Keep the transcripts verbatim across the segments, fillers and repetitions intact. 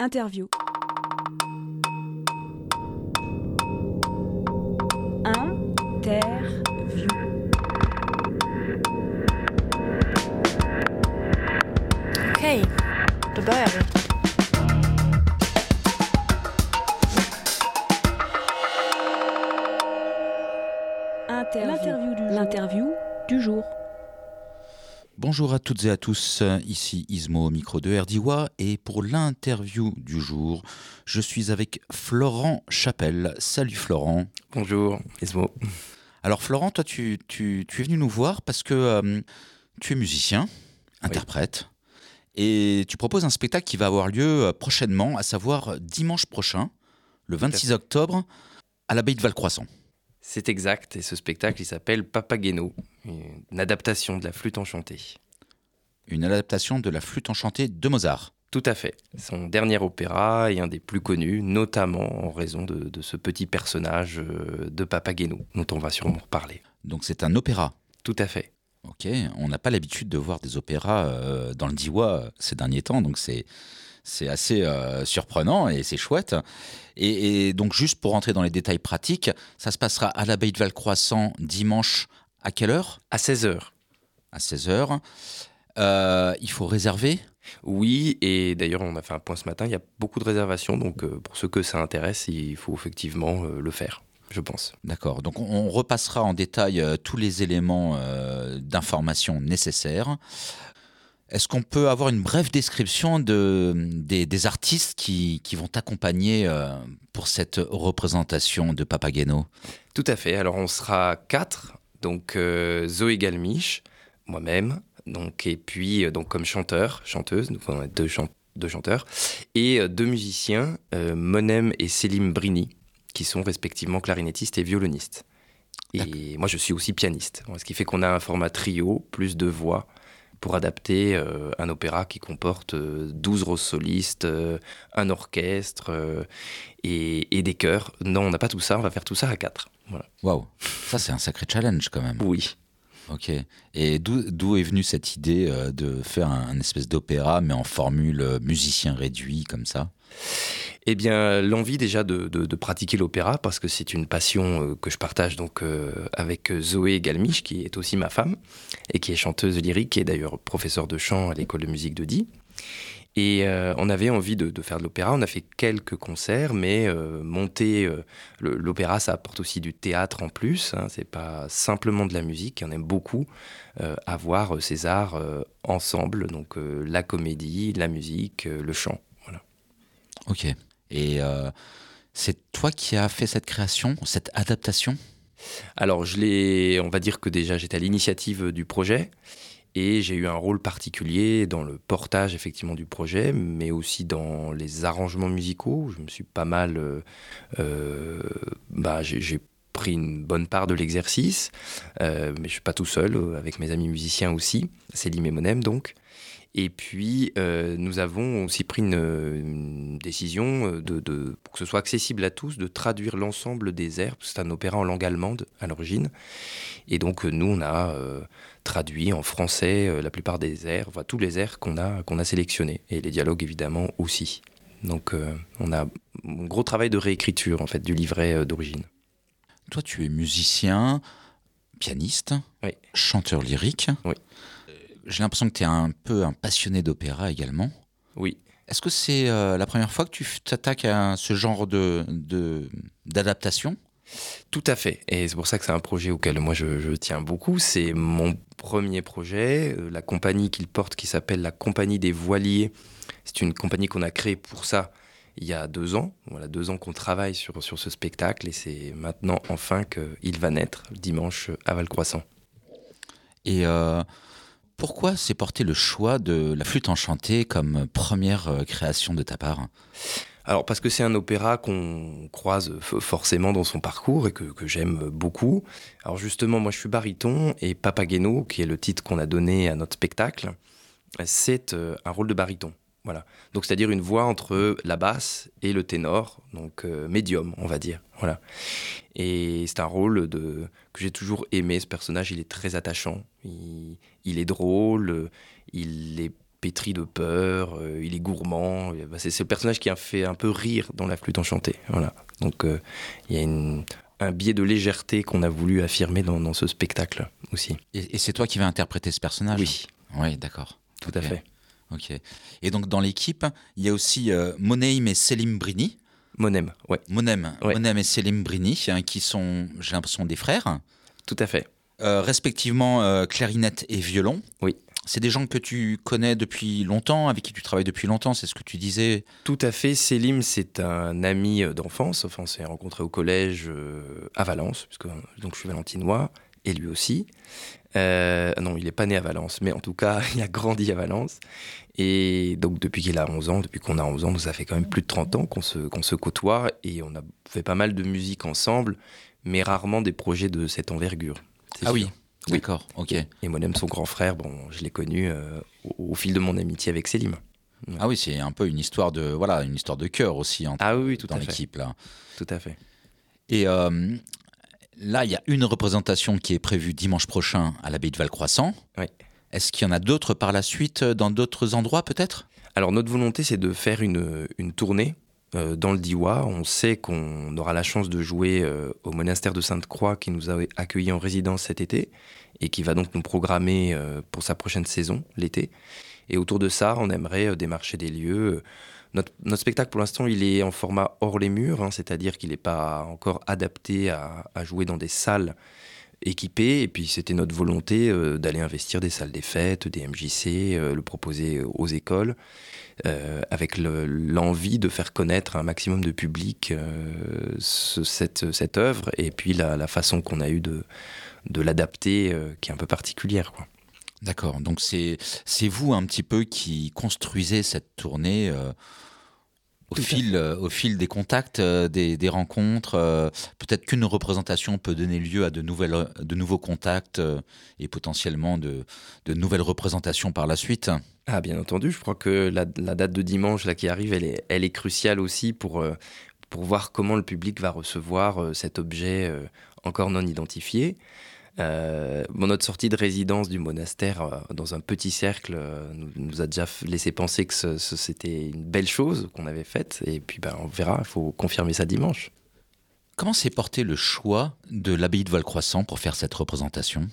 Interview. Interview. Okej, då börjar vi. Interview. L'interview du jour. Bonjour à toutes et à tous, ici Ismo au micro de Erdiwa et pour l'interview du jour, je suis avec Florent Chapelle. Salut Florent. Bonjour Ismo. Alors Florent, toi tu, tu, tu es venu nous voir parce que euh, tu es musicien, interprète, oui. Et tu proposes un spectacle qui va avoir lieu prochainement, à savoir dimanche prochain, le vingt-six octobre, à l'abbaye de Valcroissant. C'est exact, et ce spectacle il s'appelle Papageno, une adaptation de la flûte enchantée. Une adaptation de la flûte enchantée de Mozart. Tout à fait, son dernier opéra et un des plus connus, notamment en raison de, de ce petit personnage de Papageno, dont on va sûrement reparler. Donc c'est un opéra. Tout à fait. Ok, on n'a pas l'habitude de voir des opéras euh, dans le Diois ces derniers temps, donc c'est... C'est assez euh, surprenant et c'est chouette. Et, et donc, juste pour rentrer dans les détails pratiques, ça se passera à l'abbaye de Valcroissant dimanche à quelle heure ? À seize heures. À seize heures. Euh, il faut réserver ? Oui, et d'ailleurs, on a fait un point ce matin, il y a beaucoup de réservations. Donc, euh, pour ceux que ça intéresse, il faut effectivement euh, le faire, je pense. D'accord. Donc, on repassera en détail euh, tous les éléments euh, d'information nécessaires. Est-ce qu'on peut avoir une brève description de, des, des artistes qui, qui vont t'accompagner euh, pour cette représentation de Papageno ? Tout à fait. Alors, on sera quatre. Donc, euh, Zoé Galmiche, moi-même, donc, et puis donc, comme chanteur, chanteuse, donc on a deux, chant- deux chanteurs, et euh, deux musiciens, euh, Monem et Selim Brini, qui sont respectivement clarinettistes et violonistes. Et D'accord. Moi, je suis aussi pianiste, ce qui fait qu'on a un format trio, plus de voix, pour adapter euh, un opéra qui comporte euh, douze rôles solistes, euh, un orchestre euh, et, et des chœurs. Non, on n'a pas tout ça, on va faire tout ça à quatre. Voilà. Waouh, ça c'est un sacré challenge quand même. Oui. Ok, et d'où, d'où est venue cette idée euh, de faire un, un espèce d'opéra, mais en formule euh, musicien réduit comme ça ? Eh bien, l'envie déjà de, de, de pratiquer l'opéra, parce que c'est une passion euh, que je partage donc, euh, avec Zoé Galmiche, qui est aussi ma femme, et qui est chanteuse lyrique, et d'ailleurs professeure de chant à l'école de musique de Die. Et euh, on avait envie de, de faire de l'opéra, on a fait quelques concerts, mais euh, monter euh, le, l'opéra, ça apporte aussi du théâtre en plus, hein, c'est pas simplement de la musique, on aime beaucoup euh, avoir ces arts euh, ensemble, donc euh, la comédie, la musique, euh, le chant. Voilà. Ok. Et euh, c'est toi qui as fait cette création, cette adaptation ? Alors, je l'ai, on va dire que déjà j'étais à l'initiative du projet et j'ai eu un rôle particulier dans le portage effectivement du projet, mais aussi dans les arrangements musicaux. Je me suis pas mal, euh, euh, bah, j'ai, j'ai pris une bonne part de l'exercice, euh, mais je suis pas tout seul, avec mes amis musiciens aussi, Selim et Monem donc. Et puis, euh, nous avons aussi pris une, une décision de, de, pour que ce soit accessible à tous, de traduire l'ensemble des airs, parce que c'est un opéra en langue allemande à l'origine. Et donc, nous, on a euh, traduit en français euh, la plupart des airs, enfin tous les airs qu'on a, qu'on a sélectionnés. Et les dialogues, évidemment, aussi. Donc, euh, on a un gros travail de réécriture, en fait, du livret euh, d'origine. Toi, tu es musicien, pianiste, oui. chanteur lyrique. Oui. J'ai l'impression que tu es un peu un passionné d'opéra également. Oui. Est-ce que c'est euh, la première fois que tu t'attaques à ce genre de, de, d'adaptation ? Tout à fait. Et c'est pour ça que c'est un projet auquel moi je, je tiens beaucoup. C'est mon premier projet. La compagnie qu'il porte, qui s'appelle la Compagnie des Voiliers, c'est une compagnie qu'on a créée pour ça il y a deux ans. Voilà, deux ans qu'on travaille sur, sur ce spectacle. Et c'est maintenant enfin qu'il va naître, dimanche à Valcroissant. Et... Euh... Pourquoi s'est porté le choix de la flûte enchantée comme première création de ta part ? Alors parce que c'est un opéra qu'on croise forcément dans son parcours et que, que j'aime beaucoup. Alors justement, moi je suis baryton et Papageno, qui est le titre qu'on a donné à notre spectacle, c'est un rôle de baryton. Voilà. Donc c'est-à-dire une voix entre la basse et le ténor, donc euh, médium, on va dire. Voilà. Et c'est un rôle de, que j'ai toujours aimé. Ce personnage, il est très attachant. Il, il est drôle, il est pétri de peur, euh, il est gourmand. Bah, c'est, c'est le personnage qui a fait un peu rire dans La Flûte enchantée. Voilà. Donc euh, il y a une, un biais de légèreté qu'on a voulu affirmer dans, dans ce spectacle aussi. Et, et c'est toi qui vas interpréter ce personnage? Oui. Oui, d'accord. Tout Ok. à fait. Ok. Et donc dans l'équipe, il y a aussi euh, Moneim et Selim Brini. Monem, ouais. Monem, Ouais. Monem et Selim Brini, hein, qui sont, j'ai l'impression, des frères, Tout à fait. euh, respectivement euh, clarinette et violon. Oui. C'est des gens que tu connais depuis longtemps, avec qui tu travailles depuis longtemps, c'est ce que tu disais. Tout à fait. Selim, c'est un ami d'enfance. Enfin, on s'est rencontrés au collège euh, à Valence, puisque donc, je suis valentinois, et lui aussi. Euh, non, il n'est pas né à Valence, mais en tout cas, il a grandi à Valence. Et donc, depuis qu'il a onze ans, depuis qu'on a onze ans, ça fait quand même plus de trente ans qu'on se, qu'on se côtoie, et on a fait pas mal de musique ensemble, mais rarement des projets de cette envergure. C'est Ah sûr. oui, Oui. d'accord, ok. Et Monem, son grand frère, bon, je l'ai connu euh, au, au fil de mon amitié avec Selim. Ah oui, c'est un peu une histoire de, voilà, une histoire de cœur aussi entre, Ah oui, oui, tout dans à fait. l'équipe là. Tout à fait. Et euh, là, il y a une représentation qui est prévue dimanche prochain à l'abbaye de Valcroissant. Oui. Est-ce qu'il y en a d'autres par la suite dans d'autres endroits peut-être? Alors, notre volonté, c'est de faire une, une tournée euh, dans le Diois. On sait qu'on aura la chance de jouer euh, au monastère de Sainte-Croix qui nous a accueillis en résidence cet été et qui va donc nous programmer euh, pour sa prochaine saison, l'été. Et autour de ça, on aimerait euh, démarcher des lieux. Notre, notre spectacle, pour l'instant, il est en format hors les murs, hein, c'est-à-dire qu'il n'est pas encore adapté à, à jouer dans des salles équipées. Et puis, c'était notre volonté euh, d'aller investir des salles des fêtes, des M J C, euh, le proposer aux écoles, euh, avec le, l'envie de faire connaître à un maximum de public euh, ce, cette, cette œuvre, et puis la, la façon qu'on a eue de, de l'adapter, euh, qui est un peu particulière, quoi. D'accord, donc c'est, c'est vous un petit peu qui construisez cette tournée euh, au, fil, euh, au fil des contacts, euh, des, des rencontres. Euh, peut-être qu'une représentation peut donner lieu à de, nouvelles, de nouveaux contacts euh, et potentiellement de, de nouvelles représentations par la suite. Ah, bien entendu, je crois que la, la date de dimanche là, qui arrive, elle est, elle est cruciale aussi pour, euh, pour voir comment le public va recevoir euh, cet objet euh, encore non identifié. Euh, bon, notre sortie de résidence du monastère euh, dans un petit cercle euh, nous, nous a déjà laissé penser que ce, ce, c'était une belle chose qu'on avait faite, et puis ben, on verra, il faut confirmer ça dimanche. Comment s'est porté le choix de l'abbaye de Valcroissant pour faire cette représentation?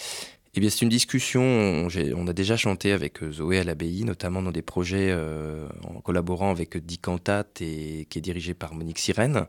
Eh bien, c'est une discussion, on, j'ai, on a déjà chanté avec Zoé à l'abbaye, notamment dans des projets euh, en collaborant avec dix cantates, et qui est dirigé par Monique Sirène.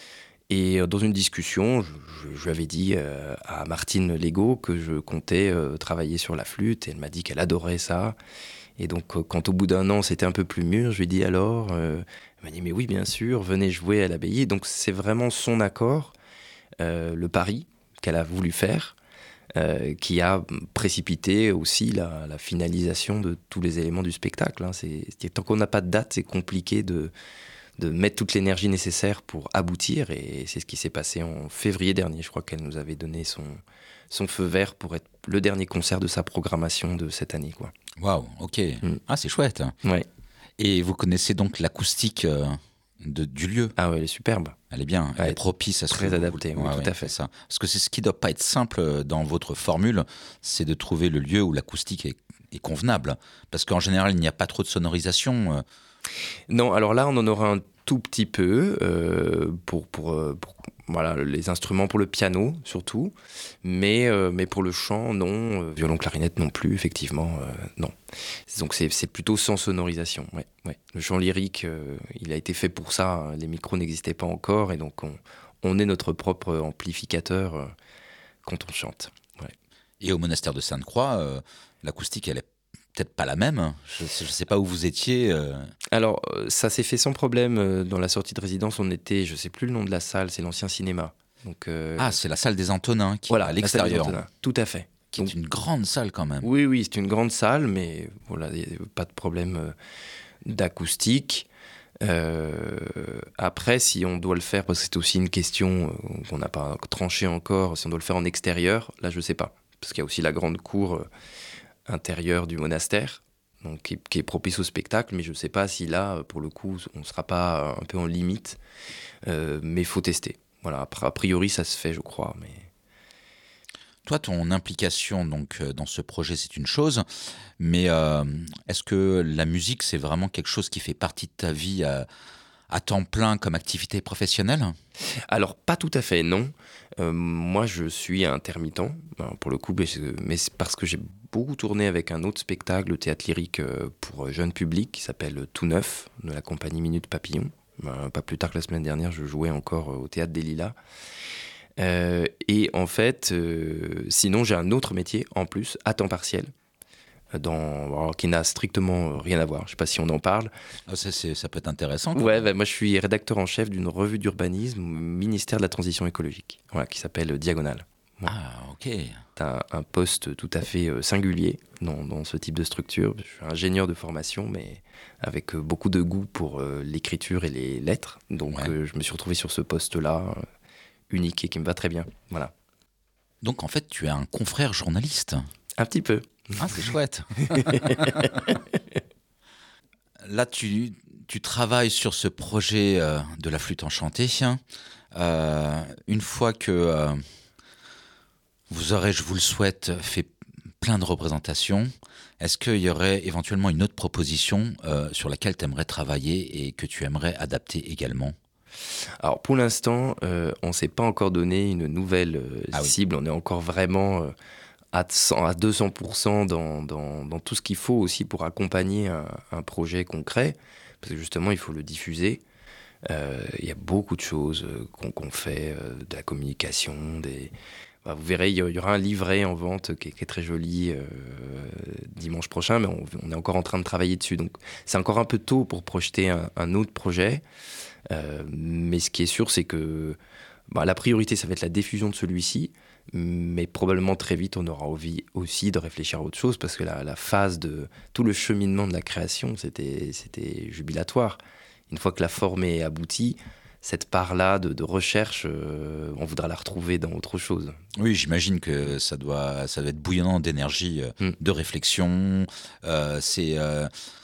Et dans une discussion, je, je, je lui avais dit euh, à Martine Legault que je comptais euh, travailler sur la flûte, et elle m'a dit qu'elle adorait ça. Et donc, euh, quand au bout d'un an, c'était un peu plus mûr, je lui ai dit alors, euh, elle m'a dit mais oui, bien sûr, venez jouer à l'abbaye. Donc, c'est vraiment son accord, euh, le pari qu'elle a voulu faire, euh, qui a précipité aussi la, la finalisation de tous les éléments du spectacle. Hein. C'est, c'est, tant qu'on n'a pas de date, c'est compliqué de... de mettre toute l'énergie nécessaire pour aboutir, et c'est ce qui s'est passé en février dernier. Je crois qu'elle nous avait donné son, son feu vert pour être le dernier concert de sa programmation de cette année, quoi. Waouh, ok. Mm. Ah, c'est chouette. Ouais. Et vous connaissez donc l'acoustique euh, de, du lieu? Ah ouais, elle est superbe. Elle est bien, ouais, elle est propice à ce très que adaptée, vous... oui, ouais, tout ouais, à fait. Ça. Parce que c'est ce qui ne doit pas être simple dans votre formule, c'est de trouver le lieu où l'acoustique est, est convenable. Parce qu'en général, il n'y a pas trop de sonorisation. Euh... Non, alors là, on en aura un tout petit peu euh, pour, pour, pour voilà, les instruments, pour le piano surtout, mais, euh, mais pour le chant, non, euh, violon, clarinette non plus, effectivement, euh, non. Donc c'est, c'est plutôt sans sonorisation, ouais, ouais. Le chant lyrique, euh, il a été fait pour ça, hein. Les micros n'existaient pas encore, et donc on, on est notre propre amplificateur euh, quand on chante. Ouais. Et au monastère de Sainte-Croix, euh, l'acoustique, elle est peut-être pas la même. Je ne sais pas où vous étiez. Euh... Alors, ça s'est fait sans problème. Dans la sortie de résidence, on était, je ne sais plus le nom de la salle, c'est l'ancien cinéma. Donc, euh... Ah, c'est la salle des Antonins qui voilà, est à l'extérieur. Tout à fait. Qui Donc, est une grande salle quand même. Oui, oui, c'est une grande salle, mais voilà, il n'y a pas de problème d'acoustique. Euh, après, si on doit le faire, parce que c'est aussi une question qu'on n'a pas tranchée encore, si on doit le faire en extérieur, là, je ne sais pas. Parce qu'il y a aussi la grande cour intérieur du monastère, donc qui, qui est propice au spectacle, mais je ne sais pas si là, pour le coup, on ne sera pas un peu en limite, euh, mais il faut tester. Voilà, a priori, ça se fait, je crois. Mais... toi, ton implication donc euh, dans ce projet, c'est une chose, mais euh, est-ce que la musique, c'est vraiment quelque chose qui fait partie de ta vie à, à temps plein comme activité professionnelle? Alors, pas tout à fait, non. Euh, moi, je suis intermittent, hein, pour le coup, mais c'est mais c'est parce que j'ai beaucoup tourné avec un autre spectacle, le théâtre lyrique euh, pour jeune public, qui s'appelle Tout Neuf, de la compagnie Minute Papillon. Euh, pas plus tard que la semaine dernière, je jouais encore au théâtre des Lilas. Euh, et en fait, euh, sinon, j'ai un autre métier en plus, à temps partiel, dans, alors, qui n'a strictement rien à voir. Je ne sais pas si on en parle. Ah, ça, c'est- ça peut être intéressant. quoi. Ouais, bah, moi je suis rédacteur en chef d'une revue d'urbanisme au ministère de la Transition écologique, voilà, qui s'appelle Diagonale. Ah, ok. C'est un, un poste tout à fait euh, singulier dans, dans ce type de structure. Je suis ingénieur de formation, mais avec euh, beaucoup de goût pour euh, l'écriture et les lettres. Donc Ouais. euh, je me suis retrouvé sur ce poste-là, euh, unique et qui me va très bien. Voilà. Donc, en fait, tu es un confrère journaliste. Un petit peu. Ah, c'est chouette. Là, tu, tu travailles sur ce projet euh, de la flûte enchantée. Euh, une fois que euh, vous aurez, je vous le souhaite, fait plein de représentations, est-ce qu'il y aurait éventuellement une autre proposition euh, sur laquelle tu aimerais travailler et que tu aimerais adapter également? Alors pour l'instant, euh, on ne s'est pas encore donné une nouvelle euh, Ah oui. cible. On est encore vraiment euh, à, cent, à deux cents pour cent dans, dans, dans tout ce qu'il faut aussi pour accompagner un, un projet concret. Parce que justement, il faut le diffuser. Euh, Il y a beaucoup de choses euh, qu'on qu'on fait, euh, de la communication, des... Bah, vous verrez, il y, y aura un livret en vente qui est, qui est très joli euh, dimanche prochain, mais on, on est encore en train de travailler dessus. Donc c'est encore un peu tôt pour projeter un, un autre projet. Euh, mais ce qui est sûr, c'est que bah, la priorité, ça va être la diffusion de celui-ci. Mais probablement très vite, on aura envie aussi de réfléchir à autre chose, parce que la, la phase de tout le cheminement de la création, c'était, c'était jubilatoire. Une fois que la forme est aboutie, cette part-là de, de recherche, euh, on voudra la retrouver dans autre chose. Oui, j'imagine que ça doit, ça doit être bouillonnant d'énergie, euh, Mm. de réflexion. Euh, c'est, euh,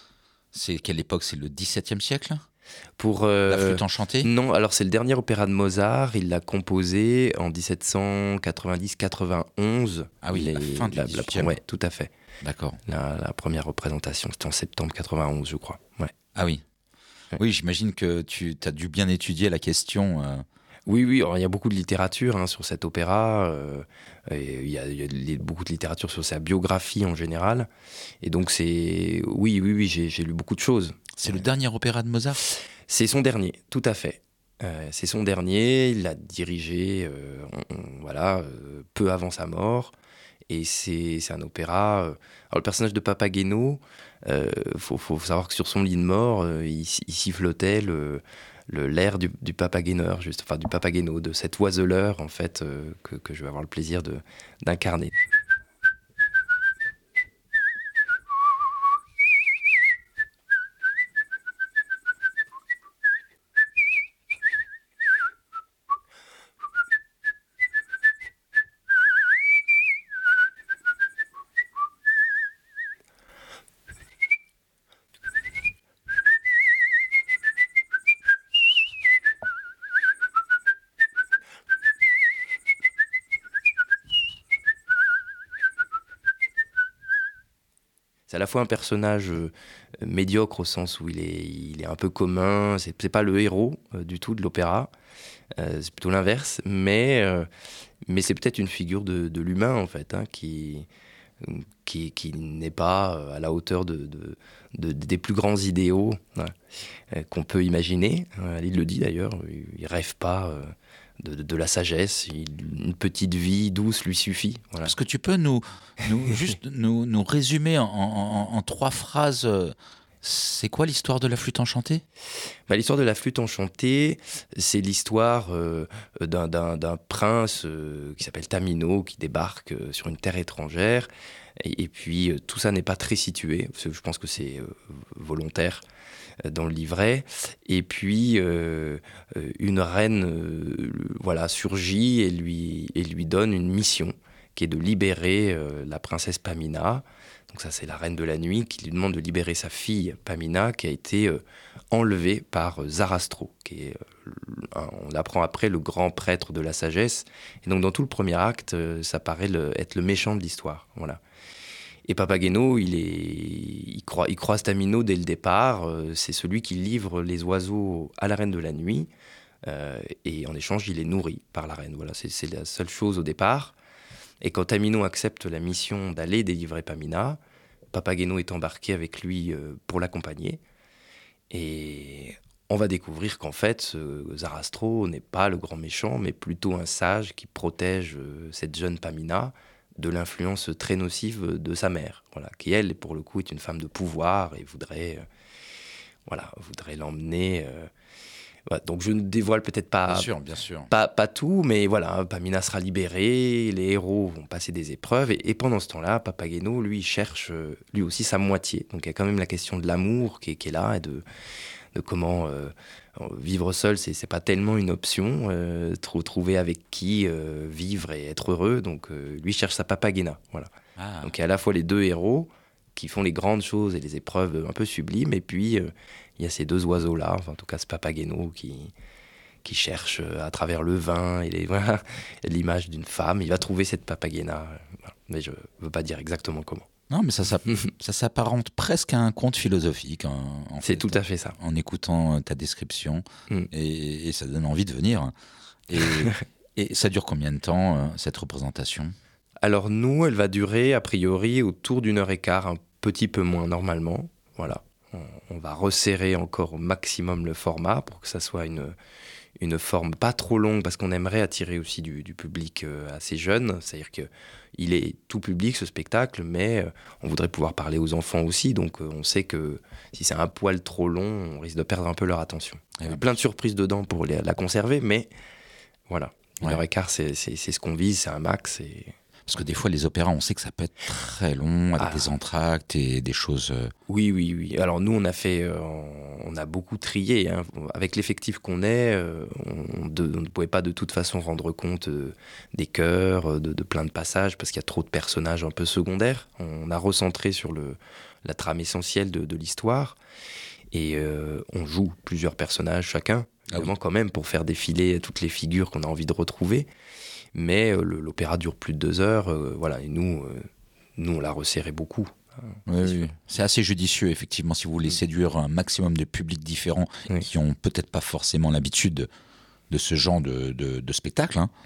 c'est quelle époque? C'est le dix-septième siècle? Pour, euh, La flûte enchantée? Non, alors c'est le dernier opéra de Mozart. Il l'a composé en dix-sept cent quatre-vingt-dix quatre-vingt-onze. Ah oui, Les- la fin du dix-huitième. Ouais, tout à fait. D'accord. La, la première représentation, c'était en septembre quatre-vingt-onze, je crois. Ouais. Ah oui. Ouais. Oui, j'imagine que tu as dû bien étudier la question. euh. Oui, oui, alors, il y a beaucoup de littérature hein, sur cet opéra. euh, et il y a, il y a li- beaucoup de littérature sur sa biographie en général. Et donc, c'est. Oui, oui, oui, j'ai, j'ai lu beaucoup de choses. C'est le dernier opéra de Mozart? C'est son dernier, tout à fait. Euh, c'est son dernier, il l'a dirigé euh, on- on- voilà, euh, peu avant sa mort. Et c'est, c'est un opéra. euh, Alors, le personnage de Papageno, il faut, faut savoir que sur son lit de mort, euh, il, s- il sifflotait le, le, l'air du, du papagéneur, juste, enfin du papageno, de cet oiseleur en fait, euh, que, que je vais avoir le plaisir de, d'incarner. C'est à la fois un personnage euh, médiocre au sens où il est, il est un peu commun, c'est, c'est pas le héros euh, du tout de l'opéra, euh, c'est plutôt l'inverse, mais, euh, mais c'est peut-être une figure de, de l'humain en fait, hein, qui, qui, qui n'est pas euh, à la hauteur de, de, de- des plus grands idéaux hein, euh, qu'on peut imaginer. Euh, il le dit d'ailleurs, il rêve pas euh, de, de- de la sagesse, il- une petite vie douce lui suffit. Voilà. Est-ce que tu peux nous, nous juste nous, nous résumer en, en- en- en trois phrases euh, c'est quoi l'histoire de la flûte enchantée? Bah, l'histoire de la flûte enchantée, c'est l'histoire euh, d'un, d'un- d'un prince euh, qui s'appelle Tamino, qui débarque euh, sur une terre étrangère. Et, et puis, euh, tout ça n'est pas très situé. parce que Je pense que c'est euh, volontaire euh, dans le livret. Et puis, euh, euh, une reine euh, voilà, surgit et lui, et lui donne une mission qui est de libérer euh, la princesse Pamina. Donc ça, c'est la reine de la nuit qui lui demande de libérer sa fille Pamina, qui a été euh, enlevée par euh, Zarastro, qui est, euh, un, on apprend après, le grand prêtre de la sagesse. Et donc dans tout le premier acte, euh, ça paraît le, être le méchant de l'histoire. Voilà. Et Papageno, il, est, il, croit, il croise Tamino dès le départ. Euh, c'est celui qui livre les oiseaux à la reine de la nuit. Euh, et en échange, il est nourri par la reine. Voilà, c'est, c'est la seule chose au départ. Et quand Tamino accepte la mission d'aller délivrer Pamina, Papageno est embarqué avec lui euh, pour l'accompagner. Et on va découvrir qu'en fait, ce Zarastro n'est pas le grand méchant, mais plutôt un sage qui protège euh, cette jeune Pamina de l'influence très nocive de sa mère, voilà, qui elle, pour le coup, est une femme de pouvoir et voudrait, euh, voilà, voudrait l'emmener. Euh, voilà. Donc je ne dévoile peut-être pas, Bien sûr, bien sûr. pas, pas tout, mais voilà, Pamina sera libérée, les héros vont passer des épreuves, et, et pendant ce temps-là, Papageno, lui, cherche euh, lui aussi sa moitié. Donc il y a quand même la question de l'amour qui est, qui est là, et de, de comment euh, vivre seul, c'est, c'est pas tellement une option, euh, trou- trouver avec qui euh, vivre et être heureux, donc euh, lui cherche sa Papagena, voilà. Ah. Donc il y a à la fois les deux héros qui font les grandes choses et les épreuves un peu sublimes, et puis euh, il y a ces deux oiseaux-là, enfin, en tout cas ce Papageno qui, qui cherche euh, à travers le vin et les, voilà, l'image d'une femme, il va trouver cette Papagena, euh, voilà. Mais je veux pas dire exactement comment. Non, mais ça, ça, ça s'apparente presque à un conte philosophique. En, en C'est fait, tout à fait ça. En écoutant ta description, Mm. et, et ça donne envie de venir. Et, et ça dure combien de temps, euh, cette représentation ? Alors nous, elle va durer a priori autour d'une heure et quart, un petit peu moins normalement. Voilà, on, on va resserrer encore au maximum le format pour que ça soit une, une forme pas trop longue, parce qu'on aimerait attirer aussi du, du public euh, assez jeune. C'est-à-dire qu'il est tout public ce spectacle, mais euh, on voudrait pouvoir parler aux enfants aussi. Donc euh, on sait que si c'est un poil trop long, on risque de perdre un peu leur attention. Il y a oui. plein de surprises dedans pour les- la conserver, mais voilà, une Ouais. heure et quart, c'est, c'est, c'est ce qu'on vise, c'est un max. Et... Parce que des fois, les opéras, on sait que ça peut être très long, avec Ah. des entr'actes et des choses... euh, Oui, oui, oui. Alors nous, on a fait, euh, on a beaucoup trié, hein. Avec l'effectif qu'on est, euh, on, de- on ne pouvait pas de toute façon rendre compte euh, des chœurs, euh, de, de plein de passages, parce qu'il y a trop de personnages un peu secondaires. On a recentré sur le, la trame essentielle de, de l'histoire, et euh, on joue plusieurs personnages chacun, Ah évidemment, quand même, pour faire défiler toutes les figures qu'on a envie de retrouver. Mais euh, le- l'opéra dure plus de deux heures, euh, voilà, et nous, euh, nous, on l'a resserré beaucoup. Oui, oui. C'est assez judicieux, effectivement, si vous voulez séduire un maximum de publics différents Oui. qui ont peut-être pas forcément l'habitude de, de ce genre de, de, de spectacle. Hein.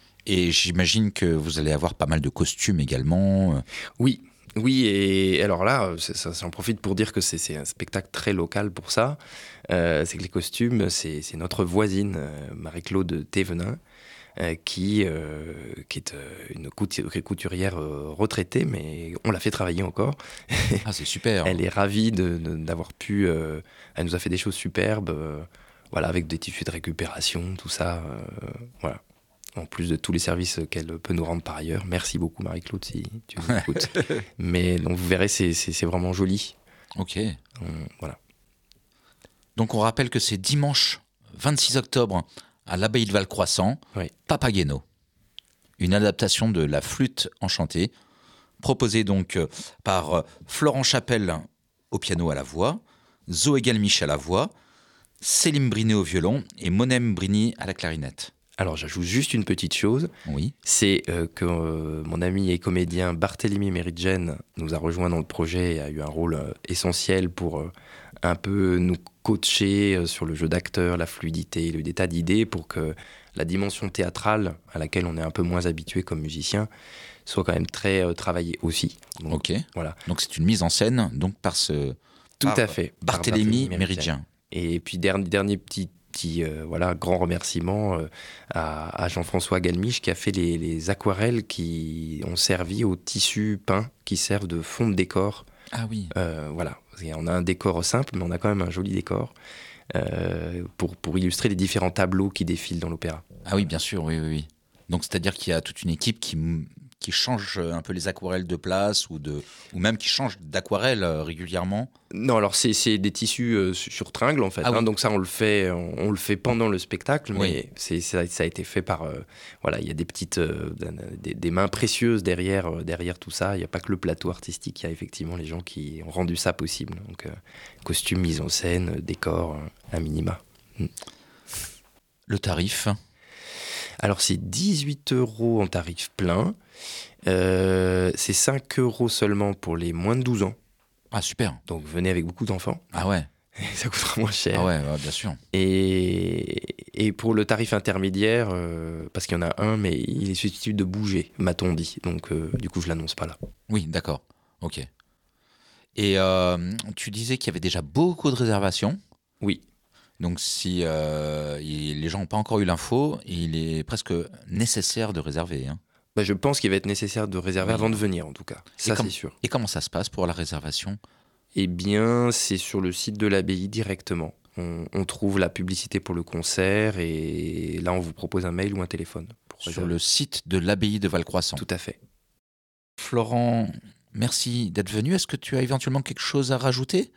Et j'imagine que vous allez avoir pas mal de costumes également. Oui, oui, et alors là, c'est- ça, j'en profite pour dire que c'est, c'est un spectacle très local pour ça. Euh, c'est que les costumes, c'est, c'est notre voisine, euh, Marie-Claude Thévenin, euh, qui, euh, qui est euh, une coutu- couturière euh, retraitée, mais on l'a fait travailler encore. Ah, c'est super. Elle est ravie de, de- d'avoir pu... euh, elle nous a fait des choses superbes, euh, voilà, avec des tissus de récupération, tout ça. euh, voilà. En plus de tous les services qu'elle peut nous rendre par ailleurs. Merci beaucoup Marie-Claude si tu nous écoutes. Mais donc vous verrez, c'est, c'est, c'est vraiment joli. Ok. On- voilà. Donc on rappelle que c'est dimanche vingt-six octobre à l'abbaye de Valcroissant, Oui. Papageno, une adaptation de La Flûte enchantée, proposée donc euh, par euh, Florent Chapelle au piano à la voix, Zoé Galmiche à la voix, Céline Brinet au violon et Monem Brini à la clarinette. Alors j'ajoute juste une petite chose, Oui. c'est euh, que euh, mon ami et comédien Barthélemy Meridjen nous a rejoint dans le projet et a eu un rôle euh, essentiel pour euh, un peu nous coacher euh, sur le jeu d'acteur, la fluidité, il a eu des tas d'idées pour que la dimension théâtrale, à laquelle on est un peu moins habitué comme musicien, soit quand même très euh, travaillée aussi. Donc, Ok. voilà. Donc c'est une mise en scène donc par ce Tout par à fait. Par Barthélemy Barthélemy Méridien. Et puis dernier, dernier petit, petit euh, voilà, grand remerciement euh, à, à Jean-François Galmiche qui a fait les, les aquarelles qui ont servi aux tissus peints qui servent de fond de décor. Ah oui. Euh, voilà, on a un décor simple, mais on a quand même un joli décor euh, pour, pour illustrer les différents tableaux qui défilent dans l'opéra. Ah oui, bien sûr, oui, oui, oui. Donc c'est-à-dire qu'il y a toute une équipe qui, qui changent un peu les aquarelles de place ou, de, ou même qui changent d'aquarelle euh, régulièrement? Non, alors c'est, c'est des tissus euh, sur tringle en fait. Ah hein, oui. donc ça, on le fait, on, on le fait pendant le spectacle, mais Oui. c'est, ça, ça a été fait par. euh, voilà, il y a des petites, euh, des, des mains précieuses derrière, euh, derrière tout ça. Il n'y a pas que le plateau artistique. Il y a effectivement les gens qui ont rendu ça possible. Donc euh, costume, mise en scène, euh, décor, euh, à minima. Mm. Le tarif? Alors c'est dix-huit euros en tarif plein. Euh, c'est cinq euros seulement pour les moins de douze ans. Ah, super. Donc venez avec beaucoup d'enfants. Ah ouais, Ça coûtera moins cher. ah ouais, ouais, bien sûr. Et, et pour le tarif intermédiaire, euh, parce qu'il y en a un, mais il est susceptible de bouger, m'a-t-on dit. Donc, euh, du coup, je l'annonce pas là. Oui, d'accord. Ok. Et euh, tu disais qu'il y avait déjà beaucoup de réservations. Oui, Donc, si euh, il- les gens n'ont pas encore eu l'info, il est presque nécessaire de réserver. Hein. bah, je pense qu'il va être nécessaire de réserver Oui. avant de venir, en tout cas. Ça, comme- c'est sûr. Et comment ça se passe pour la réservation? Eh bien, c'est sur le site de l'abbaye directement. On, on trouve la publicité pour le concert et là, on vous propose un mail ou un téléphone. Pour Sur réserver. le site de l'abbaye de Valcroissant. Tout à fait. Florent, merci d'être venu. Est-ce que tu as éventuellement quelque chose à rajouter?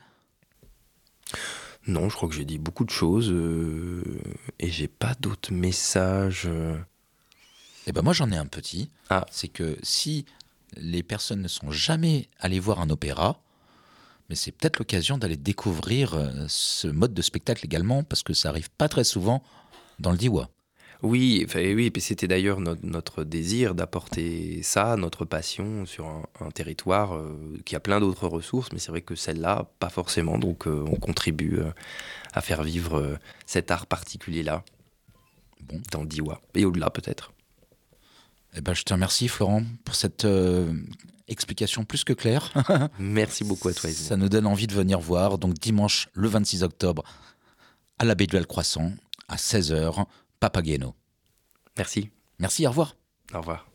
Non, je crois que j'ai dit beaucoup de choses euh, et j'ai pas d'autres messages. euh. Eh ben moi, j'en ai un petit. Ah. C'est que si les personnes ne sont jamais allées voir un opéra, mais c'est peut-être l'occasion d'aller découvrir euh, ce mode de spectacle également, parce que ça arrive pas très souvent dans le Diois. Oui, enfin, oui, et c'était d'ailleurs notre, notre désir d'apporter ça, notre passion sur un, un territoire euh, qui a plein d'autres ressources, mais c'est vrai que celle-là, pas forcément. Donc euh, on contribue euh, à faire vivre euh, cet art particulier-là, Bon. dans le Diois, et au-delà peut-être. Eh ben, je te remercie, Florent, pour cette euh, explication plus que claire. Merci beaucoup à toi, Edmond. Ça nous donne envie de venir voir. Donc dimanche, le vingt-six octobre, à l'abbaye de Valcroissant, à seize heures, Papageno. Merci, Merci, au revoir. au revoir.